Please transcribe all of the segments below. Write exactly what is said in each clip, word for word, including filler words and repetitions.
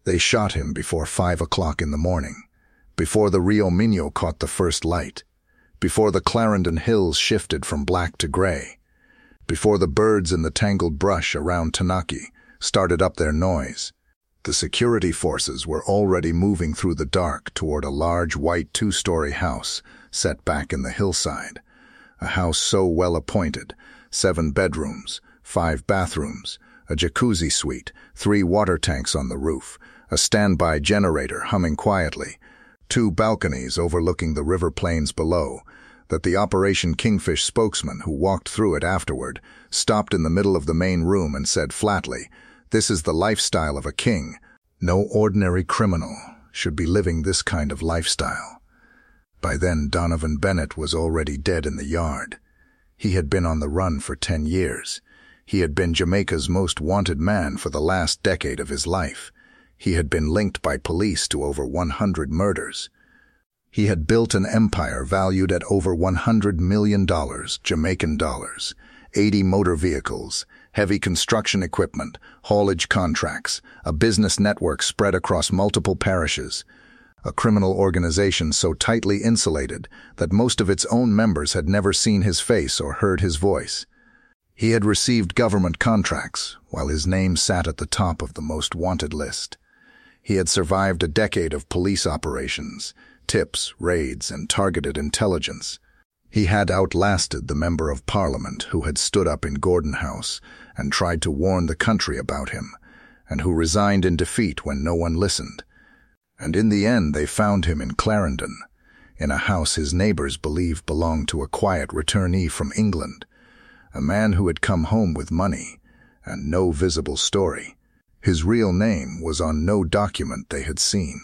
They shot him before five o'clock in the morning, before the Rio Minho caught the first light, before the Clarendon Hills shifted from black to gray, before the birds in the tangled brush around Tanaki started up their noise. The security forces were already moving through the dark toward a large white two-story house set back in the hillside, a house so well appointed, seven bedrooms, five bathrooms, a jacuzzi suite, three water tanks on the roof, a standby generator humming quietly, two balconies overlooking the river plains below, that the Operation Kingfish spokesman who walked through it afterward stopped in the middle of the main room and said flatly, "This is the lifestyle of a king. No ordinary criminal should be living this kind of lifestyle." By then, Donovan Bennett was already dead in the yard. He had been on the run for ten years. He had been Jamaica's most wanted man for the last decade of his life. He had been linked by police to over one hundred murders. He had built an empire valued at over one hundred million dollars, Jamaican dollars, eighty motor vehicles, heavy construction equipment, haulage contracts, a business network spread across multiple parishes, a criminal organization so tightly insulated that most of its own members had never seen his face or heard his voice. He had received government contracts while his name sat at the top of the most wanted list. He had survived a decade of police operations, tips, raids, and targeted intelligence. He had outlasted the Member of Parliament who had stood up in Gordon House and tried to warn the country about him, and who resigned in defeat when no one listened. And in the end they found him in Clarendon, in a house his neighbors believed belonged to a quiet returnee from England, a man who had come home with money and no visible story. His real name was on no document they had seen.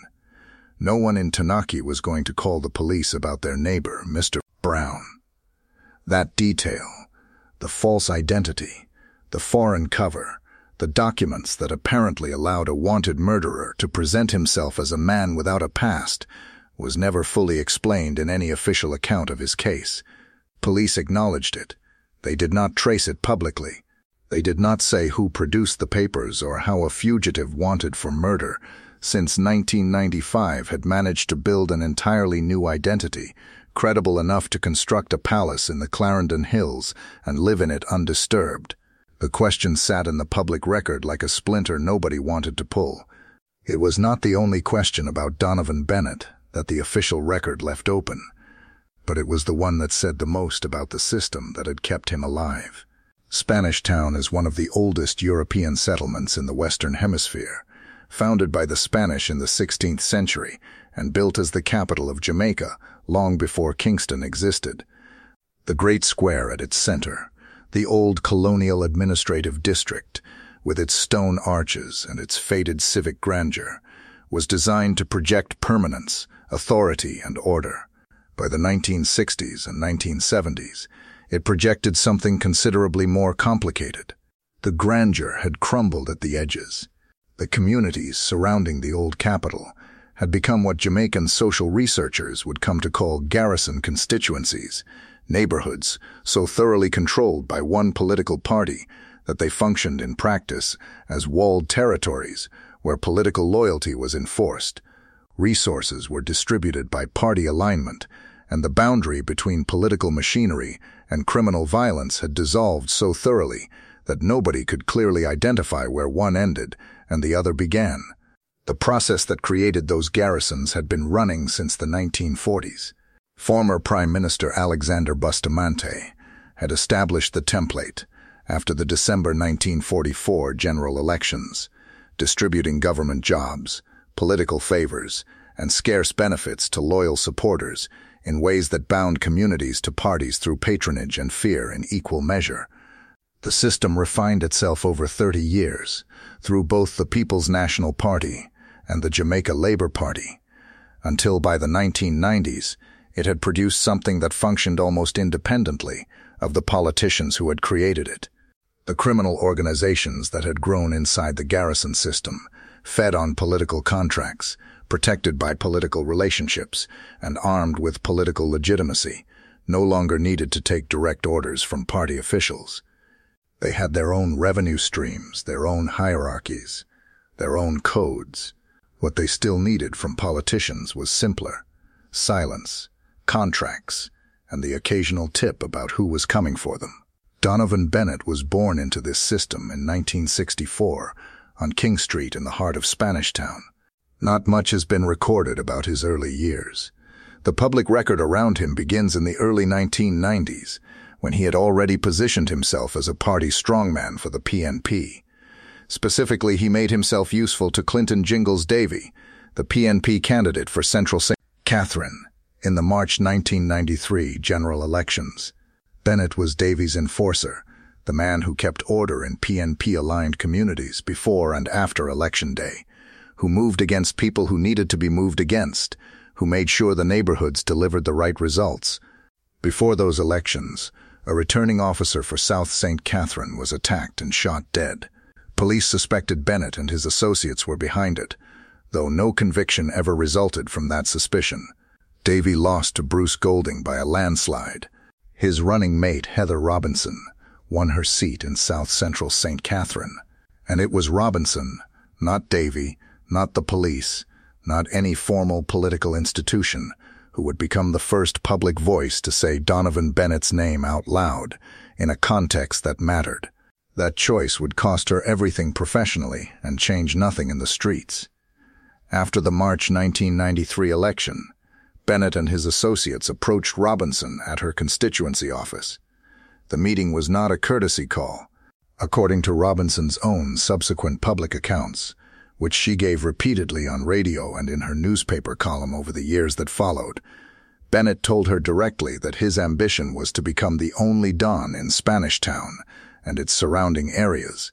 No one in Tanaki was going to call the police about their neighbor, Mister Brown. That detail, the false identity, the foreign cover, the documents that apparently allowed a wanted murderer to present himself as a man without a past, was never fully explained in any official account of his case. Police acknowledged it. They did not trace it publicly. They did not say who produced the papers or how a fugitive wanted for murder since nineteen ninety-five had managed to build an entirely new identity, credible enough to construct a palace in the Clarendon Hills and live in it undisturbed. The question sat in the public record like a splinter nobody wanted to pull. It was not the only question about Donovan Bennett that the official record left open, but it was the one that said the most about the system that had kept him alive. Spanish Town is one of the oldest European settlements in the Western Hemisphere, founded by the Spanish in the sixteenth century and built as the capital of Jamaica long before Kingston existed. The great square at its center, the old colonial administrative district, with its stone arches and its faded civic grandeur, was designed to project permanence, authority, and order. By the nineteen sixties and nineteen seventies, it projected something considerably more complicated. The grandeur had crumbled at the edges. The communities surrounding the old capital had become what Jamaican social researchers would come to call garrison constituencies, neighborhoods so thoroughly controlled by one political party that they functioned in practice as walled territories where political loyalty was enforced. Resources were distributed by party alignment, and the boundary between political machinery and criminal violence had dissolved so thoroughly that nobody could clearly identify where one ended and the other began. The process that created those garrisons had been running since the nineteen forties. Former Prime Minister Alexander Bustamante had established the template after the December nineteen forty-four general elections, distributing government jobs, political favors, and scarce benefits to loyal supporters in ways that bound communities to parties through patronage and fear in equal measure. The system refined itself over thirty years through both the People's National Party and the Jamaica Labour Party, until by the nineteen nineties it had produced something that functioned almost independently of the politicians who had created it. The criminal organizations that had grown inside the garrison system, fed on political contracts, protected by political relationships, and armed with political legitimacy, no longer needed to take direct orders from party officials. They had their own revenue streams, their own hierarchies, their own codes, What they still needed from politicians was simpler: silence, contracts, and the occasional tip about who was coming for them. Donovan Bennett was born into this system in nineteen sixty-four on King Street in the heart of Spanish Town. Not much has been recorded about his early years. The public record around him begins in the early nineteen nineties, when he had already positioned himself as a party strongman for the P N P. Specifically, he made himself useful to Clinton Jingles Davey, the P N P candidate for Central Saint Catherine, in the March nineteen ninety-three general elections. Bennett was Davey's enforcer, the man who kept order in P N P-aligned communities before and after Election Day, who moved against people who needed to be moved against, who made sure the neighborhoods delivered the right results. Before those elections, a returning officer for South Saint Catherine was attacked and shot dead. Police suspected Bennett and his associates were behind it, though no conviction ever resulted from that suspicion. Davey lost to Bruce Golding by a landslide. His running mate, Heather Robinson, won her seat in South Central Saint Catherine. And it was Robinson, not Davey, not the police, not any formal political institution, who would become the first public voice to say Donovan Bennett's name out loud, in a context that mattered. That choice would cost her everything professionally and change nothing in the streets. After the March nineteen ninety-three election, Bennett and his associates approached Robinson at her constituency office. The meeting was not a courtesy call. According to Robinson's own subsequent public accounts, which she gave repeatedly on radio and in her newspaper column over the years that followed, Bennett told her directly that his ambition was to become the only Don in Spanish Town and its surrounding areas.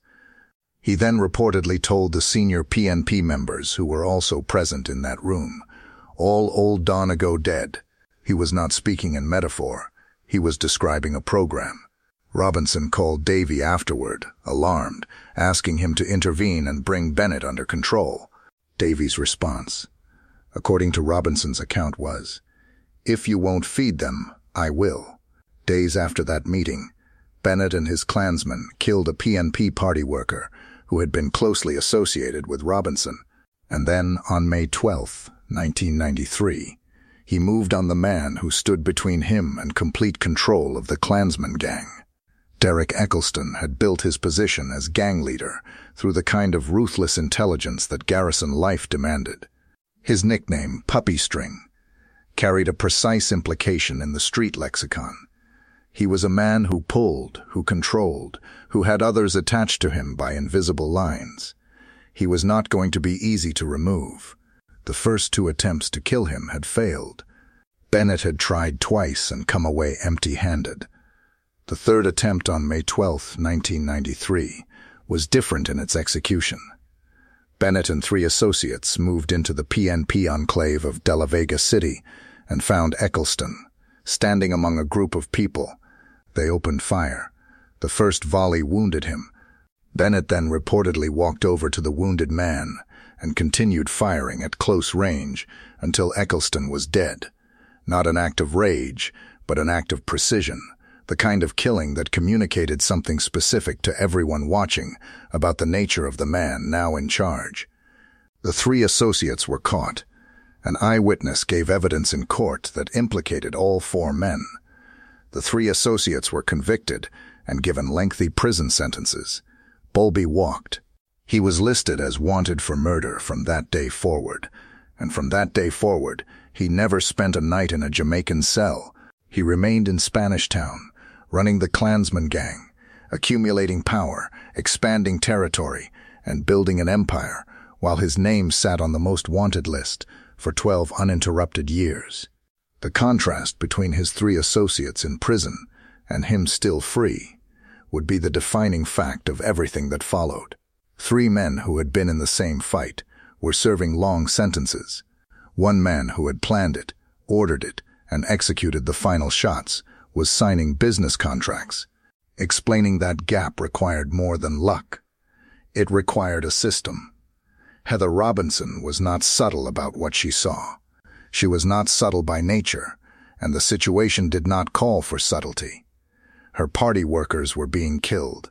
He then reportedly told the senior P N P members who were also present in that room, "All old Donegal dead." He was not speaking in metaphor. He was describing a program. Robinson called Davey afterward, alarmed, asking him to intervene and bring Bennett under control. Davey's response, according to Robinson's account, was, "If you won't feed them, I will." Days after that meeting, Bennett and his Klansmen killed a P N P party worker who had been closely associated with Robinson. And then, on May twelfth, nineteen ninety-three, he moved on the man who stood between him and complete control of the Klansman gang. Derek Eccleston had built his position as gang leader through the kind of ruthless intelligence that garrison life demanded. His nickname, Puppy String, carried a precise implication in the street lexicon. He was a man who pulled, who controlled, who had others attached to him by invisible lines. He was not going to be easy to remove. The first two attempts to kill him had failed. Bennett had tried twice and come away empty-handed. The third attempt on May twelfth, nineteen ninety-three, was different in its execution. Bennett and three associates moved into the P N P enclave of De La Vega City and found Eccleston, standing among a group of people. They opened fire. The first volley wounded him. Bennett then reportedly walked over to the wounded man and continued firing at close range until Eccleston was dead. Not an act of rage, but an act of precision, the kind of killing that communicated something specific to everyone watching about the nature of the man now in charge. The three associates were caught. An eyewitness gave evidence in court that implicated all four men. The three associates were convicted and given lengthy prison sentences. Bowlby walked. He was listed as wanted for murder from that day forward, and from that day forward, he never spent a night in a Jamaican cell. He remained in Spanish Town, running the Klansman gang, accumulating power, expanding territory, and building an empire, while his name sat on the most wanted list for twelve uninterrupted years. The contrast between his three associates in prison and him still free would be the defining fact of everything that followed. Three men who had been in the same fight were serving long sentences. One man who had planned it, ordered it, and executed the final shots was signing business contracts. Explaining that gap required more than luck. It required a system. Heather Robinson was not subtle about what she saw. She was not subtle by nature, and the situation did not call for subtlety. Her party workers were being killed.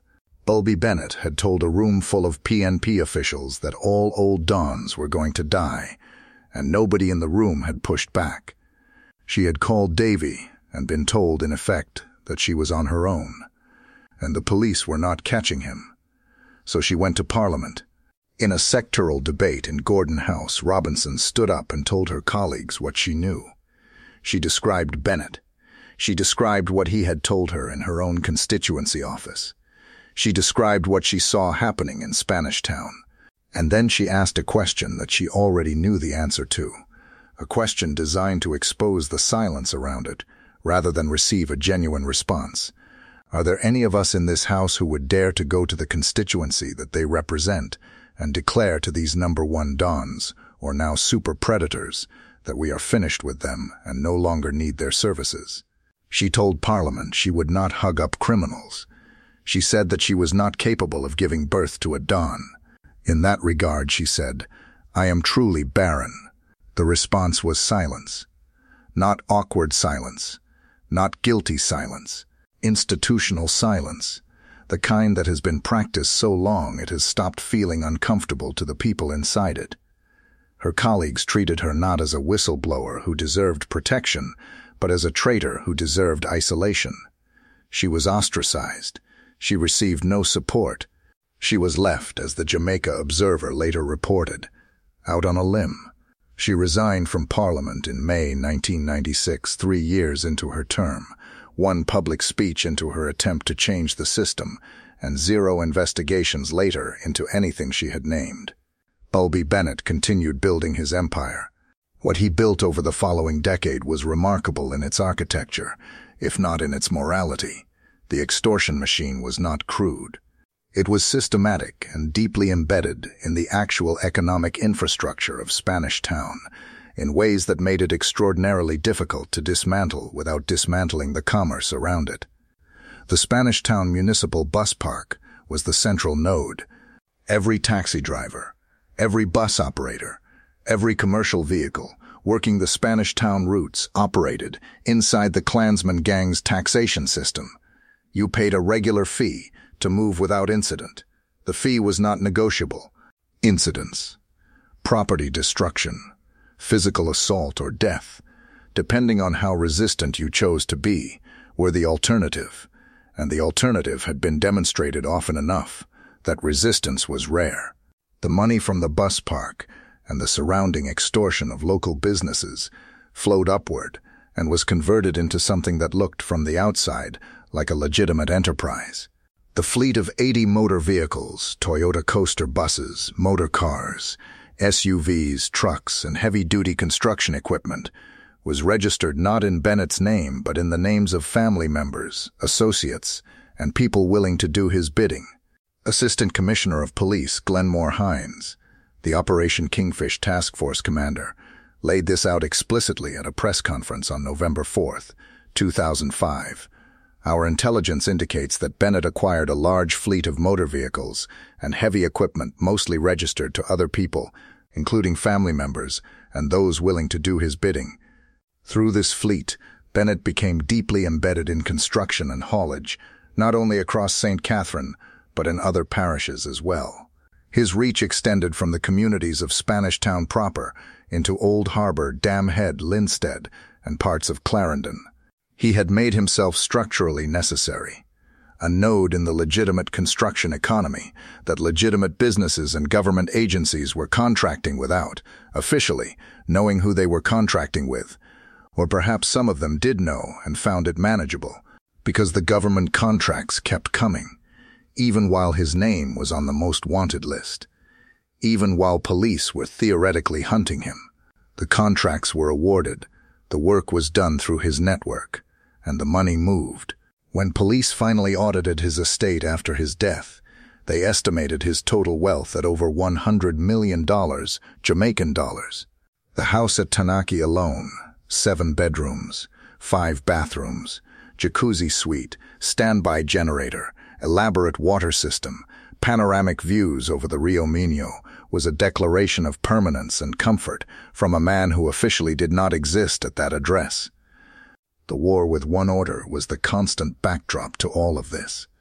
Bulby Bennett had told a room full of P N P officials that all old Dons were going to die, and nobody in the room had pushed back. She had called Davy and been told, in effect, that she was on her own, and the police were not catching him. So she went to Parliament. In a sectoral debate in Gordon House, Robinson stood up and told her colleagues what she knew. She described Bennett. She described what he had told her in her own constituency office. She described what she saw happening in Spanish Town. And then she asked a question that she already knew the answer to, a question designed to expose the silence around it, rather than receive a genuine response. Are there any of us in this house who would dare to go to the constituency that they represent and declare to these number one Dons, or now super predators, that we are finished with them and no longer need their services? She told Parliament she would not hug up criminals. She said that she was not capable of giving birth to a Don. In that regard, she said, I am truly barren. The response was silence. Not awkward silence. Not guilty silence. Institutional silence. The kind that has been practiced so long it has stopped feeling uncomfortable to the people inside it. Her colleagues treated her not as a whistleblower who deserved protection, but as a traitor who deserved isolation. She was ostracized. She received no support. She was left, as the Jamaica Observer later reported, out on a limb. She resigned from Parliament in May nineteen ninety-six, three years into her term, one public speech into her attempt to change the system, and zero investigations later into anything she had named. Bulby Bennett continued building his empire. What he built over the following decade was remarkable in its architecture, if not in its morality. The extortion machine was not crude. It was systematic and deeply embedded in the actual economic infrastructure of Spanish Town, in ways that made it extraordinarily difficult to dismantle without dismantling the commerce around it. The Spanish Town Municipal Bus Park was the central node. Every taxi driver, every bus operator, every commercial vehicle working the Spanish Town routes operated inside the Klansman gang's taxation system. You paid a regular fee to move without incident. The fee was not negotiable. Incidents, property destruction, physical assault or death, depending on how resistant you chose to be, were the alternative, and the alternative had been demonstrated often enough that resistance was rare. The money from the bus park and the surrounding extortion of local businesses flowed upward and was converted into something that looked from the outside like a legitimate enterprise. The fleet of eighty motor vehicles, Toyota coaster buses, motor cars, S U Vs, trucks, and heavy-duty construction equipment, was registered not in Bennett's name but in the names of family members, associates, and people willing to do his bidding. Assistant Commissioner of Police Glenmore Hines, the Operation Kingfish Task Force commander, laid this out explicitly at a press conference on November fourth, two thousand five. Our intelligence indicates that Bennett acquired a large fleet of motor vehicles and heavy equipment mostly registered to other people, including family members and those willing to do his bidding. Through this fleet, Bennett became deeply embedded in construction and haulage, not only across Saint Catherine, but in other parishes as well. His reach extended from the communities of Spanish Town proper into Old Harbor, Dam Head, Linstead, and parts of Clarendon. He had made himself structurally necessary, a node in the legitimate construction economy that legitimate businesses and government agencies were contracting without, officially, knowing who they were contracting with. Or perhaps some of them did know and found it manageable, because the government contracts kept coming, even while his name was on the most wanted list, even while police were theoretically hunting him. The contracts were awarded, the work was done through his network, and the money moved. When police finally audited his estate after his death, they estimated his total wealth at over one hundred million dollars, Jamaican dollars. The house at Tanaki alone, seven bedrooms, five bathrooms, jacuzzi suite, standby generator, elaborate water system, panoramic views over the Rio Minho, was a declaration of permanence and comfort from a man who officially did not exist at that address. The war with one order was the constant backdrop to all of this.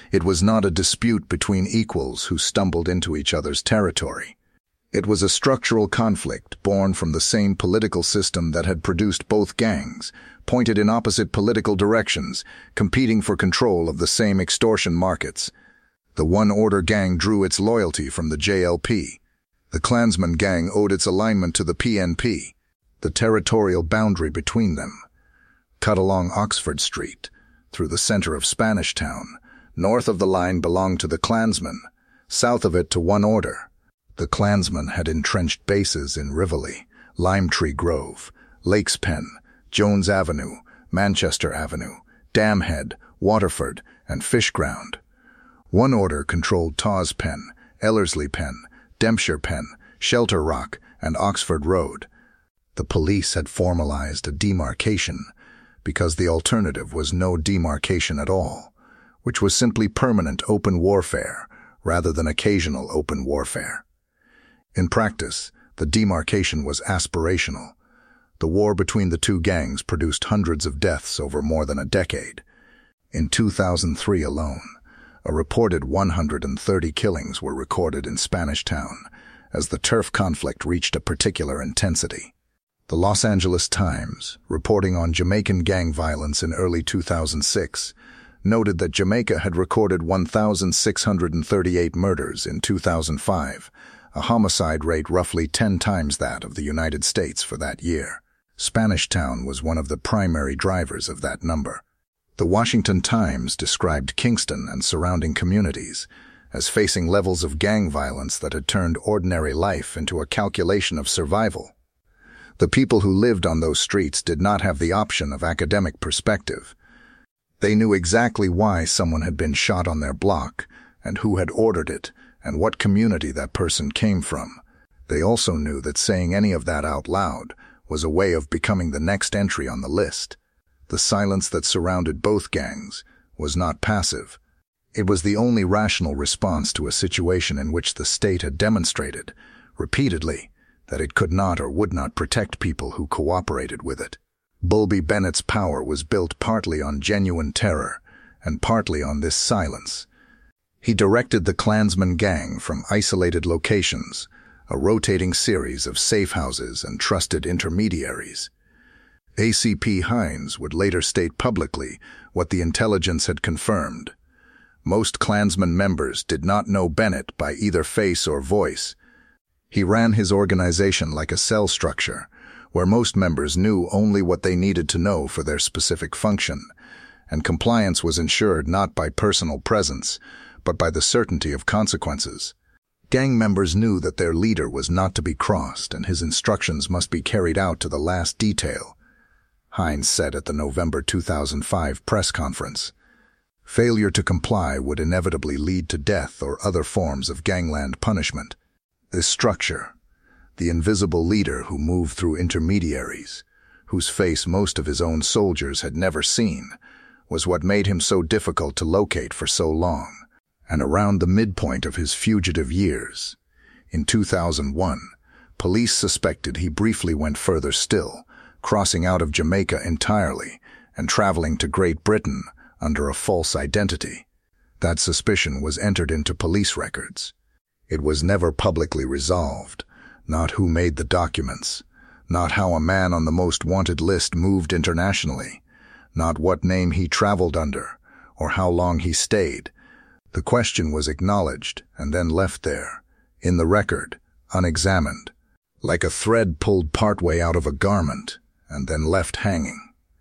It was not a dispute between equals who stumbled into each other's territory. It was a structural conflict born from the same political system that had produced both gangs, pointed in opposite political directions, competing for control of the same extortion markets. The One Order gang drew its loyalty from the J L P. The Klansman gang owed its alignment to the P N P. The territorial boundary between them, cut along Oxford Street, through the center of Spanish Town, north of the line belonged to the Klansmen, south of it to One Order. The Klansmen had entrenched bases in Rivoli, Lime Tree Grove, Lakes Pen, Jones Avenue, Manchester Avenue, Dam Head, Waterford, and Fishground. One Order controlled Tawes Pen, Ellerslie Pen, Dempshire Pen, Shelter Rock, and Oxford Road. The police had formalized a demarcation because the alternative was no demarcation at all, which was simply permanent open warfare rather than occasional open warfare. In practice, the demarcation was aspirational. The war between the two gangs produced hundreds of deaths over more than a decade. In two thousand three alone, a reported one hundred thirty killings were recorded in Spanish Town as the turf conflict reached a particular intensity. The Los Angeles Times, reporting on Jamaican gang violence in early two thousand six, noted that Jamaica had recorded one thousand six hundred thirty-eight murders in two thousand five, a homicide rate roughly ten times that of the United States for that year. Spanish Town was one of the primary drivers of that number. The Washington Times described Kingston and surrounding communities as facing levels of gang violence that had turned ordinary life into a calculation of survival. The people who lived on those streets did not have the option of academic perspective. They knew exactly why someone had been shot on their block and who had ordered it and what community that person came from. They also knew that saying any of that out loud was a way of becoming the next entry on the list. The silence that surrounded both gangs was not passive. It was the only rational response to a situation in which the state had demonstrated, repeatedly, that it could not or would not protect people who cooperated with it. Bulby Bennett's power was built partly on genuine terror and partly on this silence. He directed the Klansman gang from isolated locations, a rotating series of safe houses and trusted intermediaries. A C P Hines would later state publicly what the intelligence had confirmed. Most Klansman members did not know Bennett by either face or voice. He ran his organization like a cell structure, where most members knew only what they needed to know for their specific function, and compliance was ensured not by personal presence, but by the certainty of consequences. Gang members knew that their leader was not to be crossed and his instructions must be carried out to the last detail. Hines said at the November two thousand five press conference, "Failure to comply would inevitably lead to death or other forms of gangland punishment. This structure, the invisible leader who moved through intermediaries, whose face most of his own soldiers had never seen, was what made him so difficult to locate for so long." And around the midpoint of his fugitive years, in two thousand one, police suspected he briefly went further still, crossing out of Jamaica entirely and traveling to Great Britain under a false identity. That suspicion was entered into police records. It was never publicly resolved, not who made the documents, not how a man on the most wanted list moved internationally, not what name he traveled under, or how long he stayed. The question was acknowledged and then left there, in the record, unexamined, like a thread pulled partway out of a garment and then left hanging.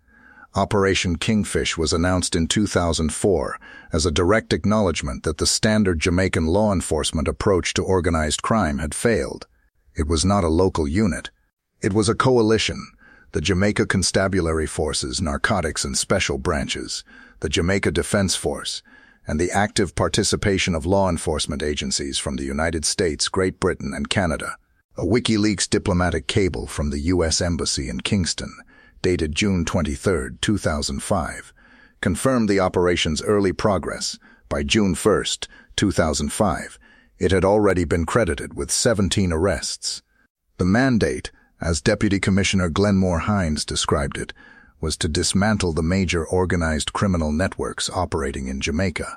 Operation Kingfish was announced in two thousand four as a direct acknowledgement that the standard Jamaican law enforcement approach to organized crime had failed. It was not a local unit. It was a coalition, the Jamaica Constabulary Forces, Narcotics and Special Branches, the Jamaica Defense Force, and the active participation of law enforcement agencies from the United States, Great Britain, and Canada. A WikiLeaks diplomatic cable from the U S Embassy in Kingston, dated June twenty-third, two thousand five, confirmed the operation's early progress. By June first, two thousand five, it had already been credited with seventeen arrests. The mandate, as Deputy Commissioner Glenmore Hines described it, was to dismantle the major organized criminal networks operating in Jamaica.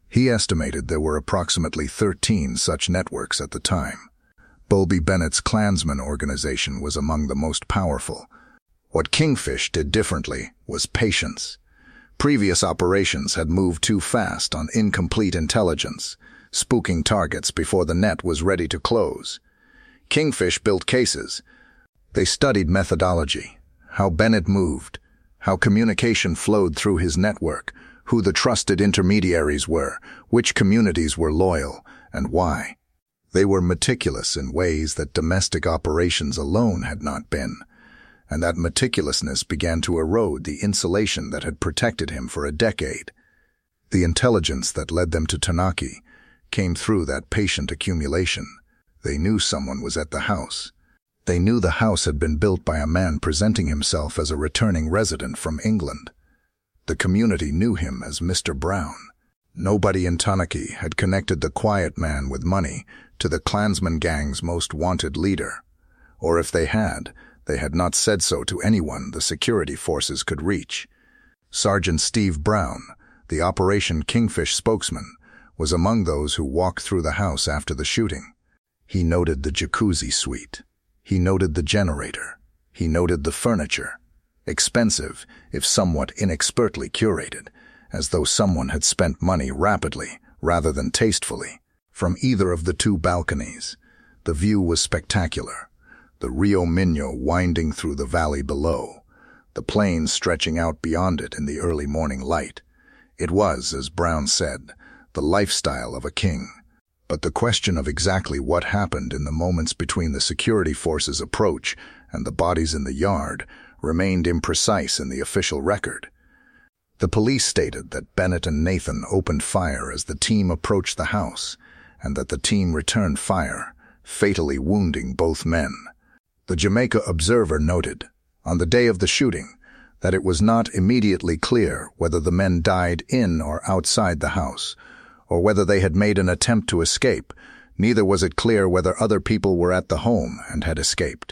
He estimated there were approximately thirteen such networks at the time. Bulby Bennett's Klansman organization was among the most powerful. What Kingfish did differently was patience. Previous operations had moved too fast on incomplete intelligence, spooking targets before the net was ready to close. Kingfish built cases. They studied methodology, how Bennett moved, how communication flowed through his network, who the trusted intermediaries were, which communities were loyal, and why. They were meticulous in ways that domestic operations alone had not been, and that meticulousness began to erode the insulation that had protected him for a decade. The intelligence that led them to Tanaki came through that patient accumulation. They knew someone was at the house. They knew the house had been built by a man presenting himself as a returning resident from England. The community knew him as Mister Brown. Nobody in Tanaki had connected the quiet man with money to the Klansman gang's most wanted leader. Or if they had, they had not said so to anyone the security forces could reach. Sergeant Steve Brown, the Operation Kingfish spokesman, was among those who walked through the house after the shooting. He noted the jacuzzi suite. He noted the generator. He noted the furniture. Expensive, if somewhat inexpertly curated, as though someone had spent money rapidly rather than tastefully. From either of the two balconies, the view was spectacular. The Rio Minho winding through the valley below, the plains stretching out beyond it in the early morning light. It was, as Brown said, the lifestyle of a king. But the question of exactly what happened in the moments between the security forces' approach and the bodies in the yard remained imprecise in the official record. The police stated that Bennett and Nathan opened fire as the team approached the house, and that the team returned fire, fatally wounding both men. The Jamaica Observer noted, on the day of the shooting, that it was not immediately clear whether the men died in or outside the house, or whether they had made an attempt to escape. Neither was it clear whether other people were at the home and had escaped.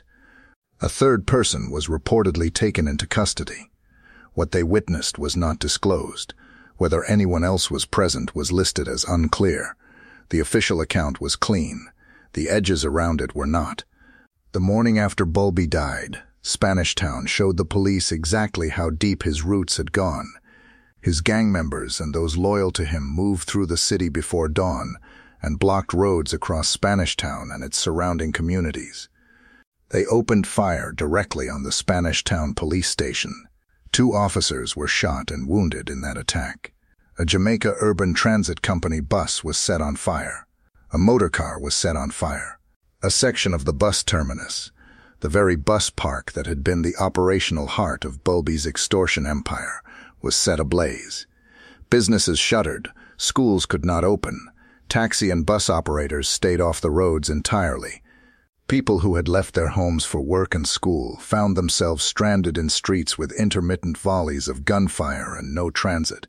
A third person was reportedly taken into custody. What they witnessed was not disclosed. Whether anyone else was present was listed as unclear. The official account was clean. The edges around it were not. The morning after Bulby died, Spanish Town showed the police exactly how deep his roots had gone. His gang members and those loyal to him moved through the city before dawn and blocked roads across Spanish Town and its surrounding communities. They opened fire directly on the Spanish Town police station. Two officers were shot and wounded in that attack. A Jamaica Urban Transit Company bus was set on fire. A motorcar was set on fire. A section of the bus terminus, the very bus park that had been the operational heart of Bulby's extortion empire, was set ablaze. Businesses shuttered, schools could not open, taxi and bus operators stayed off the roads entirely. People who had left their homes for work and school found themselves stranded in streets with intermittent volleys of gunfire and no transit.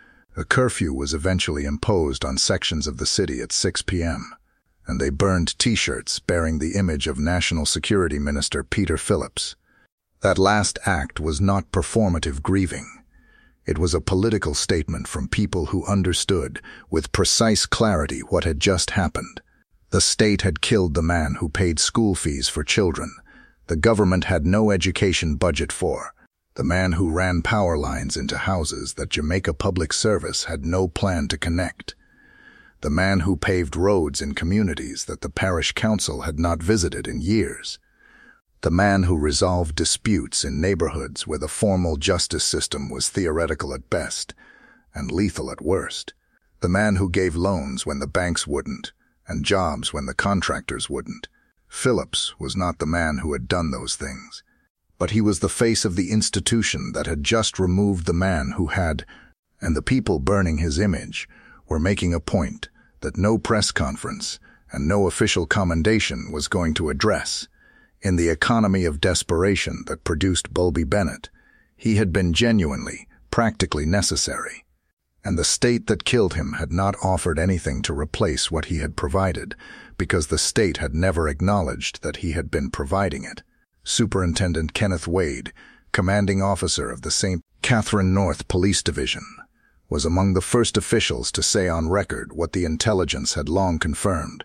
A curfew was eventually imposed on sections of the city at six p m, and they burned T-shirts bearing the image of National Security Minister Peter Phillips. That last act was not performative grieving. It was a political statement from people who understood with precise clarity what had just happened. The state had killed the man who paid school fees for children. The government had no education budget for. The man who ran power lines into houses that Jamaica Public Service had no plan to connect. The man who paved roads in communities that the parish council had not visited in years. The man who resolved disputes in neighborhoods where the formal justice system was theoretical at best and lethal at worst. The man who gave loans when the banks wouldn't, and jobs when the contractors wouldn't. Phillips was not the man who had done those things, but he was the face of the institution that had just removed the man who had, and the people burning his image were making a point that no press conference and no official commendation was going to address. In the economy of desperation that produced Bulby Bennett, he had been genuinely, practically necessary. And the state that killed him had not offered anything to replace what he had provided, because the state had never acknowledged that he had been providing it. Superintendent Kenneth Wade, commanding officer of the Saint Catherine North Police Division, was among the first officials to say on record what the intelligence had long confirmed.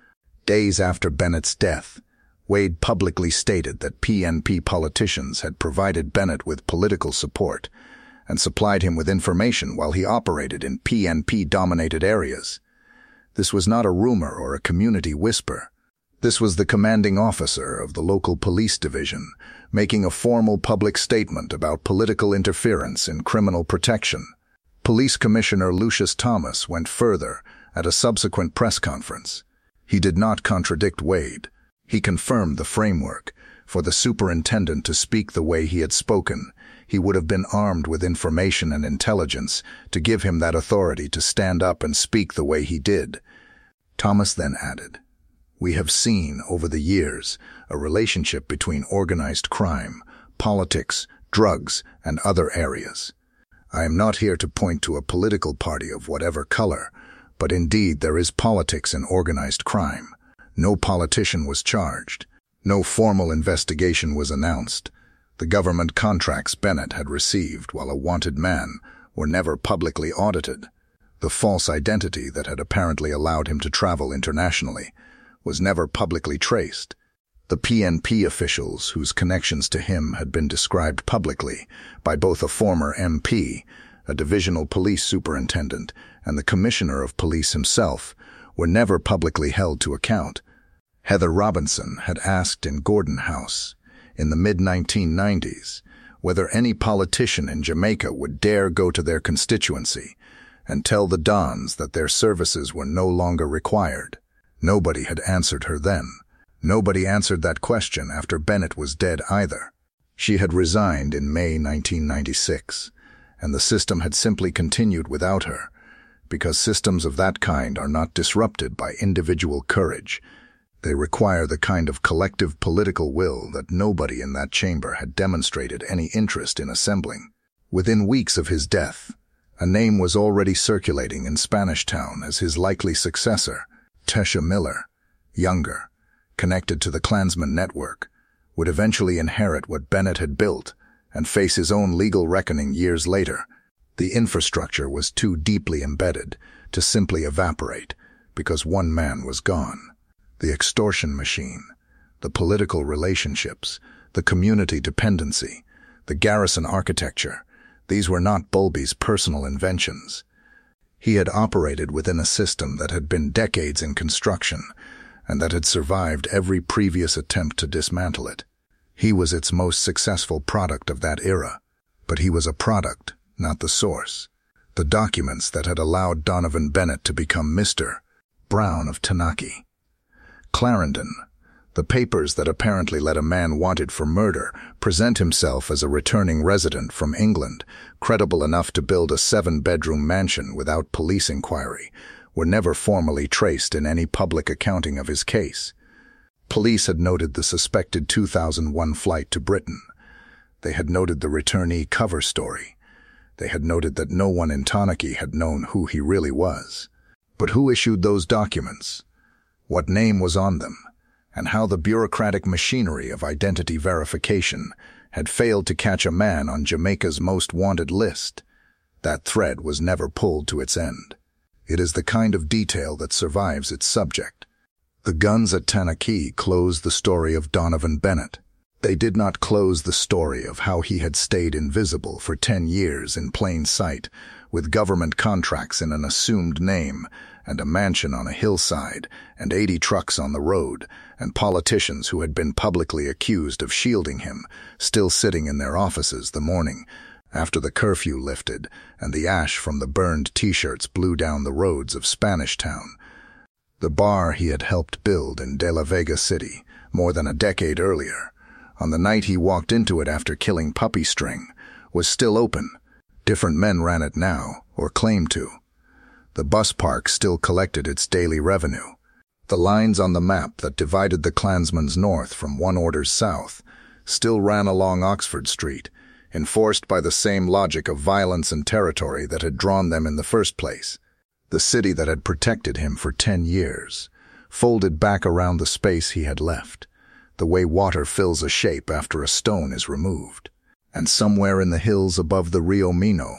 Days after Bennett's death, Wade publicly stated that P N P politicians had provided Bennett with political support and supplied him with information while he operated in P N P-dominated areas. This was not a rumor or a community whisper. This was the commanding officer of the local police division making a formal public statement about political interference in criminal protection. Police Commissioner Lucius Thomas went further at a subsequent press conference. He did not contradict Wade. He confirmed the framework. For the superintendent to speak the way he had spoken, he would have been armed with information and intelligence to give him that authority to stand up and speak the way he did. Thomas then added, "We have seen, over the years, a relationship between organized crime, politics, drugs, and other areas. I am not here to point to a political party of whatever color, but indeed there is politics in organized crime. No politician was charged. No formal investigation was announced. The government contracts Bennett had received while a wanted man were never publicly audited. The false identity that had apparently allowed him to travel internationally was never publicly traced. The P N P officials whose connections to him had been described publicly by both a former M P, a divisional police superintendent, and the commissioner of police himself were never publicly held to account. Heather Robinson had asked in Gordon House in the mid nineteen nineties whether any politician in Jamaica would dare go to their constituency and tell the Dons that their services were no longer required. Nobody had answered her then. Nobody answered that question after Bennett was dead either. She had resigned in May nineteen ninety-six, and the system had simply continued without her, because systems of that kind are not disrupted by individual courage. They require the kind of collective political will that nobody in that chamber had demonstrated any interest in assembling. Within weeks of his death, a name was already circulating in Spanish Town as his likely successor. Tesha Miller, younger, connected to the Klansman network, would eventually inherit what Bennett had built and face his own legal reckoning years later. The infrastructure was too deeply embedded to simply evaporate because one man was gone. The extortion machine, the political relationships, the community dependency, the garrison architecture, these were not Bulby's personal inventions. He had operated within a system that had been decades in construction and that had survived every previous attempt to dismantle it. He was its most successful product of that era, but he was a product, not the source. The documents that had allowed Donovan Bennett to become Mister Brown of Tanaki. Clarendon, the papers that apparently let a man wanted for murder present himself as a returning resident from England, credible enough to build a seven-bedroom mansion without police inquiry, were never formally traced in any public accounting of his case. Police had noted the suspected two thousand one flight to Britain. They had noted the returnee cover story. They had noted that no one in Tanaki had known who he really was. But who issued those documents? What name was on them? And how the bureaucratic machinery of identity verification had failed to catch a man on Jamaica's most wanted list? That thread was never pulled to its end. It is the kind of detail that survives its subject. The guns at Tanaki closed the story of Donovan Bennett. They did not close the story of how he had stayed invisible for ten years in plain sight, with government contracts in an assumed name, and a mansion on a hillside, and eighty trucks on the road, and politicians who had been publicly accused of shielding him, still sitting in their offices the morning after the curfew lifted and the ash from the burned T-shirts blew down the roads of Spanish Town. The bar he had helped build in De La Vega City more than a decade earlier, on the night he walked into it after killing Puppy String, was still open. Different men ran it now, or claimed to. The bus park still collected its daily revenue. The lines on the map that divided the Klansmen's north from one order's south still ran along Oxford Street, enforced by the same logic of violence and territory that had drawn them in the first place. The city that had protected him for ten years, folded back around the space he had left, the way water fills a shape after a stone is removed. And somewhere in the hills above the Rio Mino,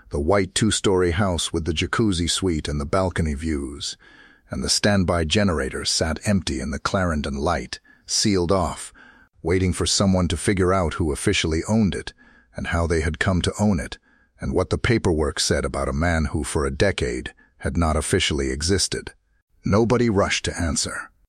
the white two-story house with the jacuzzi suite and the balcony views, and the standby generator sat empty in the Clarendon light, sealed off, waiting for someone to figure out who officially owned it, and how they had come to own it, and what the paperwork said about a man who for a decade had not officially existed. Nobody rushed to answer.